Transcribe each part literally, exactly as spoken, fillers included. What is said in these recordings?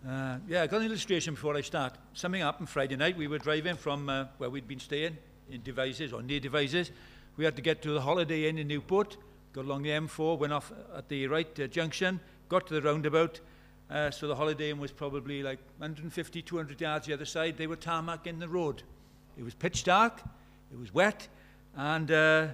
Uh, yeah, I got an illustration before I start. Something happened Friday night. We were driving from uh, where we'd been staying in Devizes, or near Devizes. We had to get to the Holiday Inn in Newport, got along the M four, went off at the right uh, junction, got to the roundabout. Uh, so the Holiday Inn was probably like one hundred fifty, two hundred yards the other side. They were tarmacking the road. It was pitch dark, it was wet, and uh,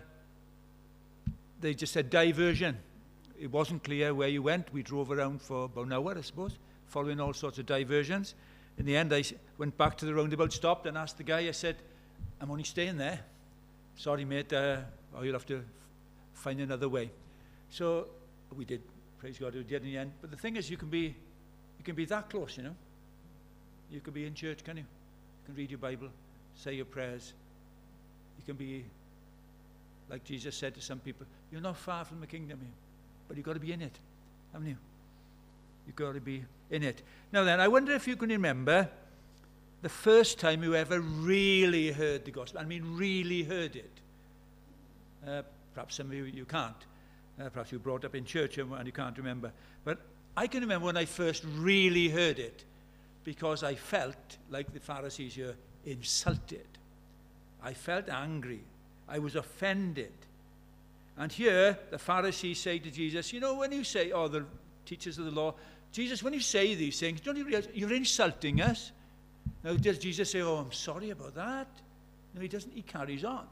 they just said diversion. It wasn't clear where you went. We drove around for about an hour, I suppose, following all sorts of diversions. In the end, I went back to the roundabout, stopped, and asked the guy, I said, I'm only staying there. Sorry, mate, uh, oh, you'll have to find another way. So we did, praise God, we did in the end. But the thing is, you can be, you can be that close, you know. You can be in church, can you? You can read your Bible, say your prayers. You can be, like Jesus said to some people, you're not far from the kingdom here, but you've got to be in it, haven't you? You've got to be in it. Now then, I wonder if you can remember the first time you ever really heard the gospel. I mean, really heard it. Uh, perhaps some of you, you can't. Uh, perhaps you were brought up in church and, and you can't remember. But I can remember when I first really heard it, because I felt, like the Pharisees here, insulted. I felt angry. I was offended. And here, the Pharisees say to Jesus, you know, when you say, oh, the teachers of the law, Jesus, when you say these things, don't you realize you're insulting us? Now, does Jesus say, oh, I'm sorry about that? No, he doesn't. He carries on.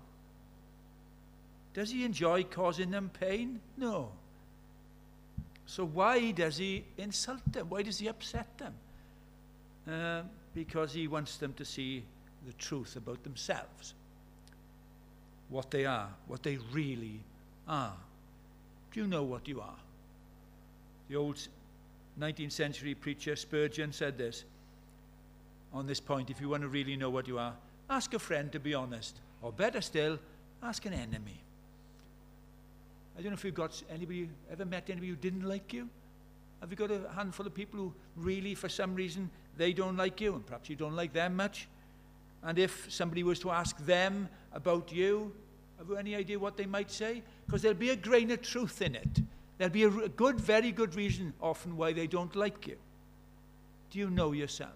Does he enjoy causing them pain? No. So why does he insult them? Why does he upset them? Uh, because he wants them to see the truth about themselves. What they are, what they really are. Do you know what you are? The old nineteenth century preacher Spurgeon said this on this point: if you want to really know what you are, ask a friend to be honest, or better still, ask an enemy. I don't know if you've got anybody, ever met anybody who didn't like you? Have you got a handful of people who really, for some reason, they don't like you, and perhaps you don't like them much? And if somebody was to ask them about you, have you any idea what they might say? Because there'll be a grain of truth in it. There'll be a good, very good reason often why they don't like you. Do you know yourself?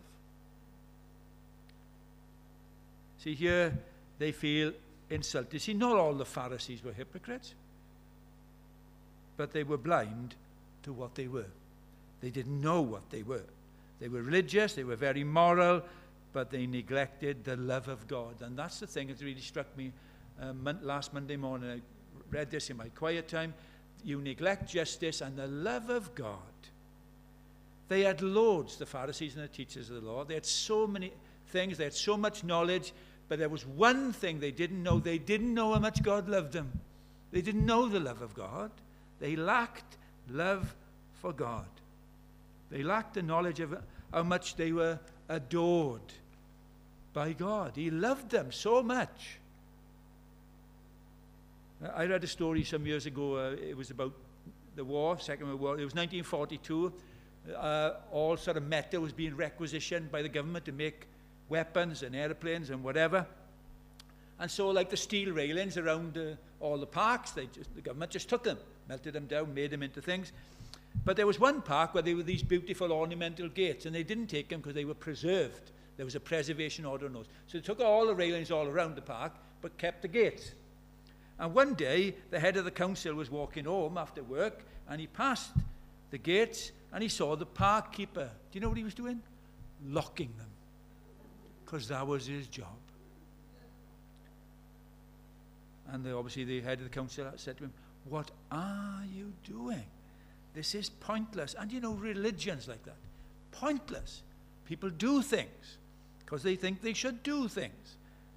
See, here they feel insulted. See, not all the Pharisees were hypocrites, but they were blind to what they were. They didn't know what they were. They were religious, they were very moral, but they neglected the love of God. And that's the thing that really struck me uh, last Monday morning. I read this in my quiet time. You neglect justice and the love of God. They had loads, the Pharisees and the teachers of the law. They had so many things, they had so much knowledge, but there was one thing they didn't know. They didn't know how much God loved them. They didn't know the love of God. They lacked love for God. They lacked the knowledge of how much they were adored by God. He loved them so much. I read a story some years ago. Uh, it was about the war, Second World War. It was nineteen forty-two. Uh, all sort of metal was being requisitioned by the government to make weapons and airplanes and whatever. And so, like the steel railings around uh, all the parks, they just, the government just took them, melted them down, made them into things. But there was one park where there were these beautiful ornamental gates, and they didn't take them because they were preserved. There was a preservation order on those. So they took all the railings all around the park, but kept the gates. And one day, the head of the council was walking home after work, and he passed the gates, and he saw the park keeper. Do you know what he was doing? Locking them, because that was his job. And the, obviously the head of the council said to him, what are you doing? This is pointless. And you know, religion's like that. Pointless. People do things because they think they should do things.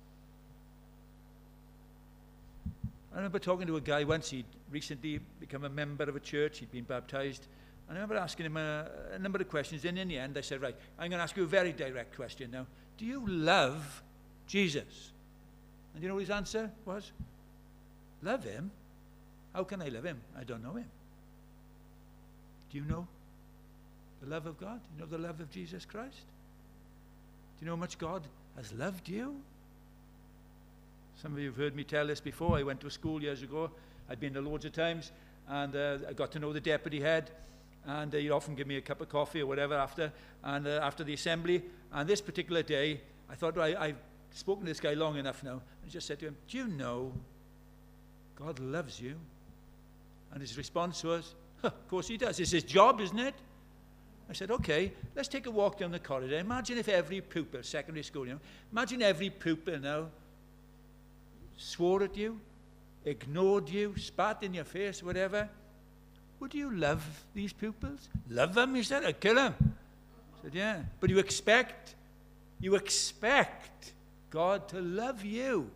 I remember talking to a guy once. He'd recently become a member of a church. He'd been baptized. And I remember asking him a, a number of questions. And in the end, I said, right, I'm going to ask you a very direct question now. Do you love Jesus? And you know what his answer was? Love him? How can I love him? I don't know him. Do you know the love of God? Do you know the love of Jesus Christ? Do you know how much God has loved you? Some of you have heard me tell this before. I went to a school years ago. I'd been there loads of times, and uh, I got to know the deputy head. and uh, he'd often give me a cup of coffee or whatever after, and uh, after the assembly. And this particular day, I thought, well, I, I've spoken to this guy long enough now, and just said to him, do you know God loves you? And his response was, huh, of course he does. It's his job, isn't it? I said, okay, let's take a walk down the corridor. Imagine if every pupil, secondary school, you know, imagine every pupil now swore at you, ignored you, spat in your face, whatever. Would you love these pupils? Love them? He said, I'd kill them. I said, yeah. But you expect, you expect God to love you.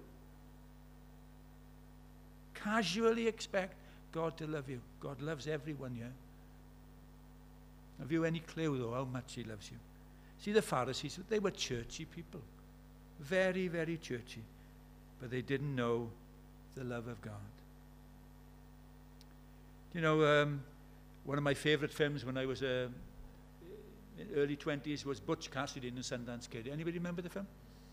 Casually expect God to love you. God loves everyone here. Have you any clue, though, how much he loves you? See, the Pharisees, they were churchy people. Very, very churchy. But they didn't know the love of God. You know, um, one of my favorite films when I was uh, in early twenties was Butch Cassidy and the Sundance Kid. Anybody remember the film?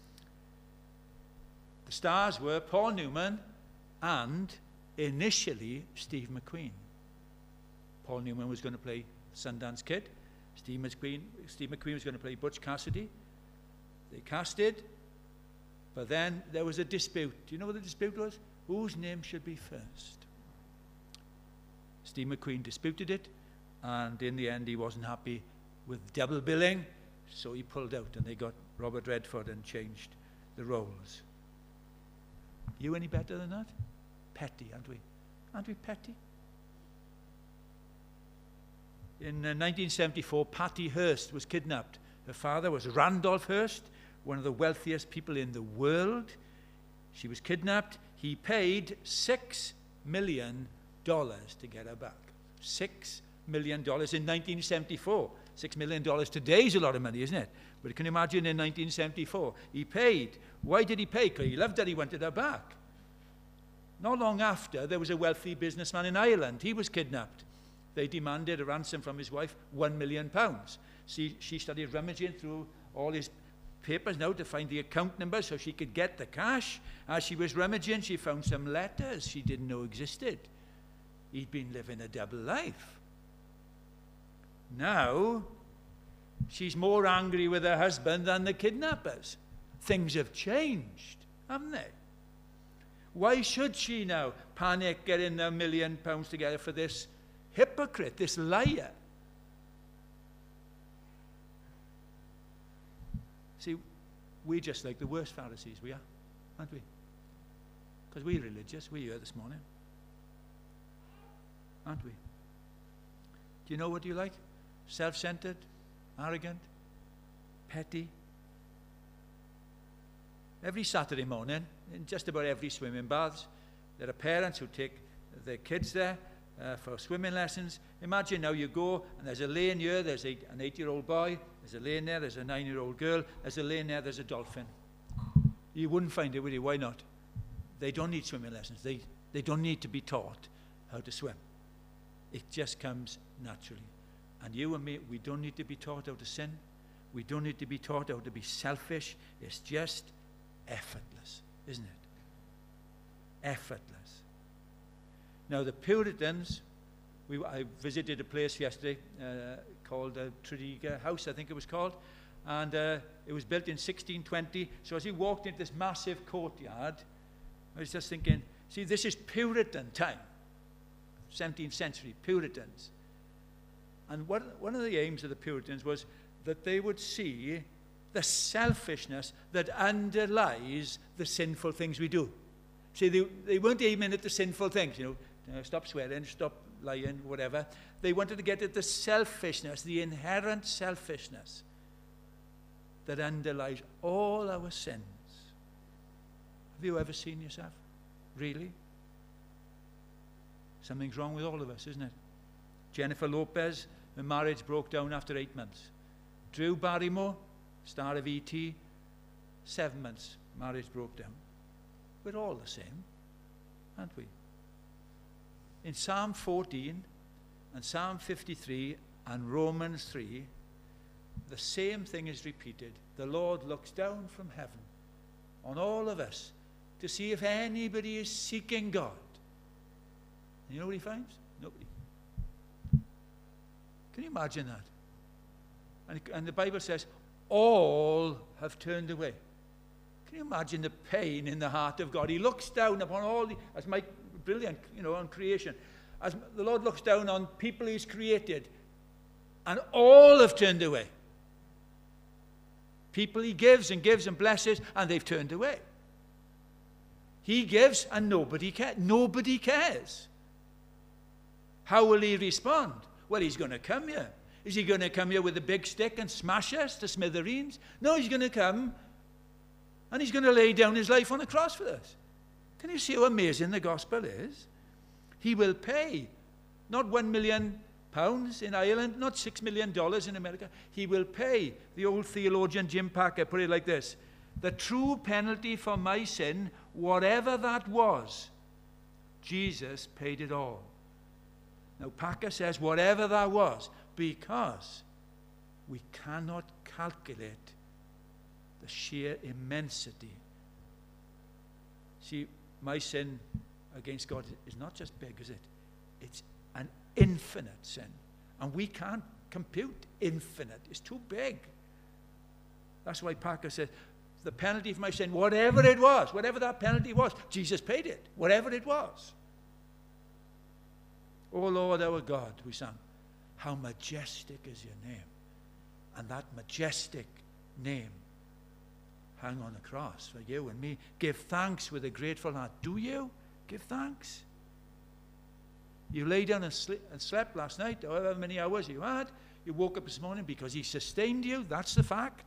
The stars were Paul Newman and initially Steve McQueen. Paul Newman was going to play Sundance Kid. Steve McQueen, Steve McQueen was going to play Butch Cassidy. They casted, but then there was a dispute. Do you know what the dispute was? Whose name should be first? Steve McQueen disputed it, and in the end he wasn't happy with double billing, so he pulled out, and they got Robert Redford and changed the roles. You any better than that? Petty, aren't we? Aren't we petty? In uh, nineteen seventy-four, Patty Hearst was kidnapped. Her father was Randolph Hearst, one of the wealthiest people in the world. She was kidnapped. He paid six million dollars to get her back. Six million dollars in nineteen seventy-four. Six million dollars today is a lot of money, isn't it? But can you imagine in nineteen seventy-four? He paid. Why did he pay? Because he loved her, he wanted her back. Not long after, there was a wealthy businessman in Ireland. He was kidnapped. They demanded a ransom from his wife, one million pounds. She, she started rummaging through all his papers now to find the account number so she could get the cash. As she was rummaging, she found some letters she didn't know existed. He'd been living a double life. Now, she's more angry with her husband than the kidnappers. Things have changed, haven't they? Why should she now panic getting a million pounds together for this hypocrite, this liar? See, we're just like the worst Pharisees, we are, aren't we? Because we're religious, we're here this morning. Aren't we? Do you know what you like? Self-centered, arrogant, petty. Every Saturday morning, in just about every swimming baths, there are parents who take their kids there uh, for swimming lessons. Imagine now you go, and there's a lane here, there's a, an eight-year-old boy, there's a lane there, there's a nine-year-old girl, there's a lane there, there's a dolphin. You wouldn't find it, would you? Why not? They don't need swimming lessons. They, they don't need to be taught how to swim. It just comes naturally. And you and me, we don't need to be taught how to sin. We don't need to be taught how to be selfish. It's just effortless, isn't it? Effortless. Now, the Puritans, we, I visited a place yesterday uh, called uh, Tredegar House, I think it was called, and uh, it was built in sixteen twenty. So as you walked into this massive courtyard, I was just thinking, see, this is Puritan time, seventeenth century, Puritans. And what, one of the aims of the Puritans was that they would see the selfishness that underlies the sinful things we do. See, they, they weren't aiming at the sinful things, you know, stop swearing, stop lying, whatever. They wanted to get at the selfishness, the inherent selfishness that underlies all our sins. Have you ever seen yourself? Really? Something's wrong with all of us, isn't it? Jennifer Lopez, her marriage broke down after eight months. Drew Barrymore, star of E T, seven months, marriage broke down. We're all the same, aren't we? In Psalm fourteen and Psalm fifty-three and Romans three, the same thing is repeated. The Lord looks down from heaven on all of us to see if anybody is seeking God. You know what he finds? Nobody. Can you imagine that? And, and the Bible says, all have turned away. Can you imagine the pain in the heart of God? He looks down upon all the, as Mike, brilliant, you know, on creation. As the Lord looks down on people he's created, and all have turned away. People he gives and gives and blesses, and they've turned away. He gives, and nobody cares. Nobody cares. How will he respond? Well, he's going to come here. Is he going to come here with a big stick and smash us to smithereens? No, he's going to come and he's going to lay down his life on a cross for us. Can you see how amazing the gospel is? He will pay, not one million pounds in Ireland, not six million dollars in America. He will pay. The old theologian Jim Packer put it like this: the true penalty for my sin, whatever that was, Jesus paid it all. Now, Packer says whatever that was, because we cannot calculate the sheer immensity. See, my sin against God is not just big, is it? It's an infinite sin. And we can't compute infinite. It's too big. That's why Packer says, the penalty for my sin, whatever it was, whatever that penalty was, Jesus paid it, whatever it was. O Lord our God, we sang, how majestic is your name. And that majestic name hung on the cross for you and me. Give thanks with a grateful heart. Do you give thanks? You lay down and, sl- and slept last night, however many hours you had. You woke up this morning because he sustained you. That's the fact.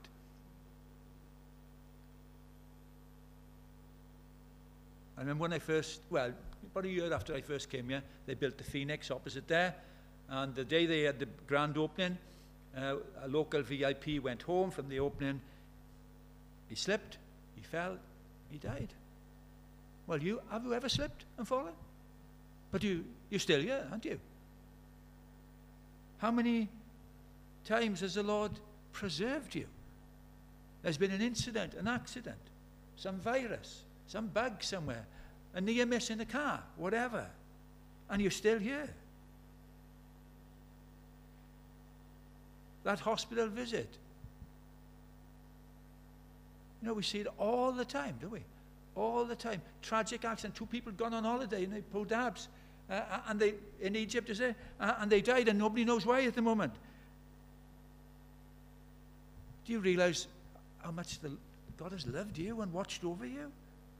I remember when I first, well, about a year after I first came here, they built the Phoenix opposite there. And the day they had the grand opening, uh, a local V I P went home from the opening. He slipped, he fell, he died. Well, you have you ever slipped and fallen? But you, you're still here, aren't you? How many times has the Lord preserved you? There's been an incident, an accident, some virus, some bug somewhere, a near miss in the car, whatever, and you're still here. That hospital visit. You know, we see it all the time, don't we? All the time. Tragic accident. Two people gone on holiday and they pulled dabs. Uh, and they, in Egypt, is it? Uh, and they died and nobody knows why at the moment. Do you realize how much the, God has loved you and watched over you?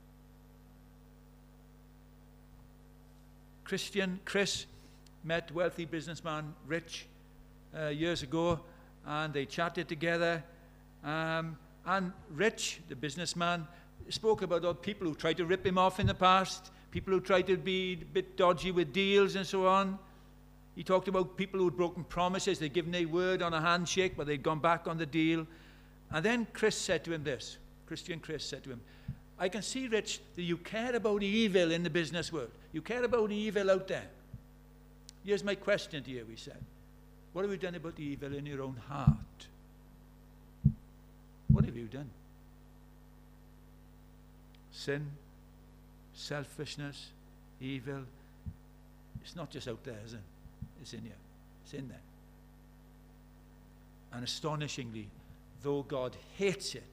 Christian Chris met wealthy businessman Rich uh, years ago, and they chatted together. Um, and Rich, the businessman, spoke about all people who tried to rip him off in the past, people who tried to be a bit dodgy with deals and so on. He talked about people who had broken promises. They'd given their word on a handshake, but they'd gone back on the deal. And then Chris said to him this, Christian Chris said to him, I can see, Rich, that you care about evil in the business world. You care about evil out there. Here's my question to you, he said. What have you done about the evil in your own heart? What have you done? Sin, selfishness, evil. It's not just out there, is it? It's in you. It's in there. And astonishingly, though God hates it,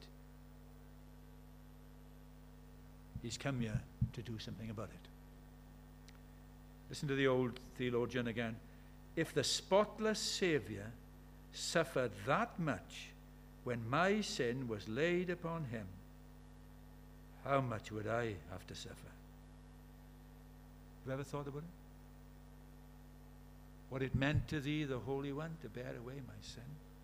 he's come here to do something about it. Listen to the old theologian again. If the spotless Savior suffered that much when my sin was laid upon him, how much would I have to suffer? Have you ever thought about it? What it meant to thee, the Holy One, to bear away my sin?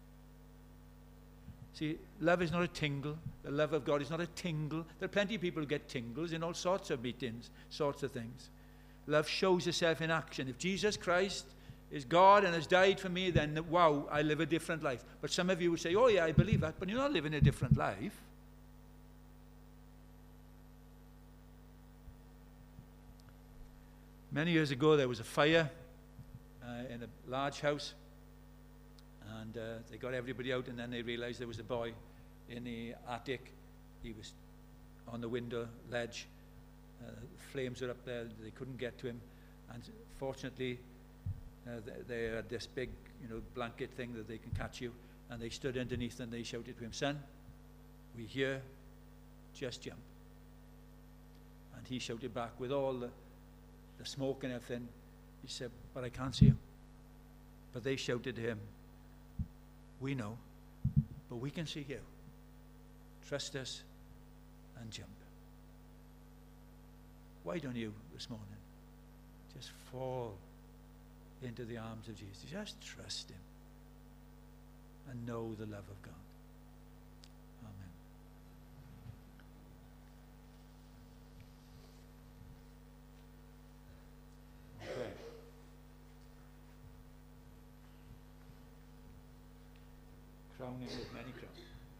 See, love is not a tingle. The love of God is not a tingle. There are plenty of people who get tingles in all sorts of meetings, sorts of things. Love shows itself in action. If Jesus Christ is God and has died for me, then wow, I live a different life. But some of you would say, oh yeah, I believe that, but you're not living a different life. Many years ago, there was a fire uh, in a large house. And uh, they got everybody out, and then they realized there was a boy in the attic. He was on the window ledge. Uh, flames were up there. They couldn't get to him. And fortunately, Uh, they, they had this big, you know, blanket thing that they can catch you, and they stood underneath and they shouted to him, "Son, we hear, just jump." And he shouted back with all the, the smoke and everything. He said, "But I can't see him." But they shouted to him, "We know, but we can see you. Trust us and jump." Why don't you this morning just fall into the arms of Jesus? Just trust him and know the love of God. Amen. Okay. Crowning with many crowns.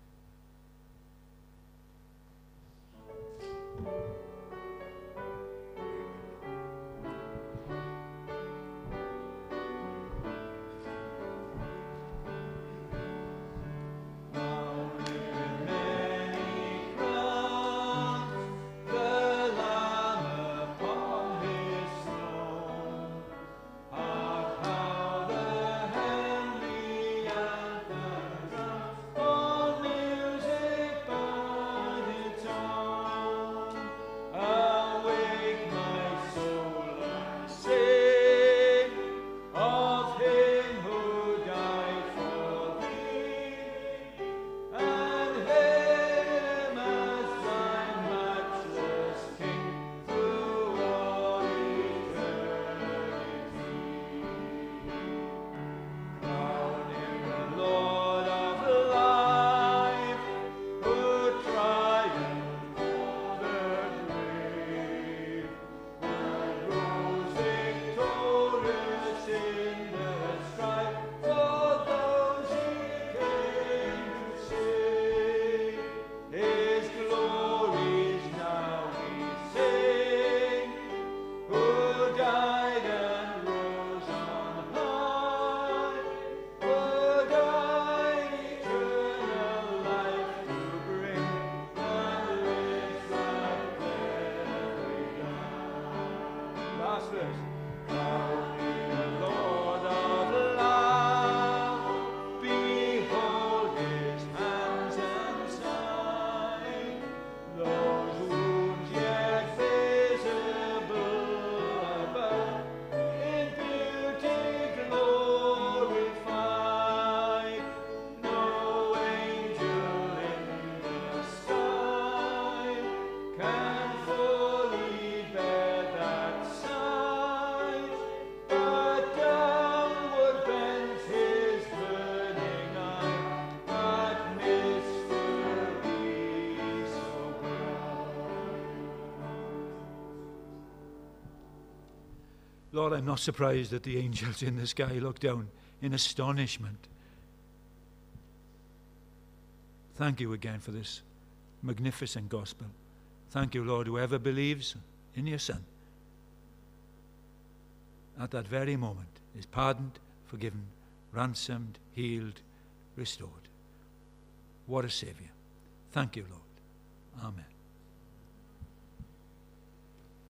Lord, I'm not surprised that the angels in the sky look down in astonishment. Thank you again for this magnificent gospel. Thank you, Lord, whoever believes in your Son at that very moment is pardoned, forgiven, ransomed, healed, restored. What a Savior. Thank you, Lord. Amen.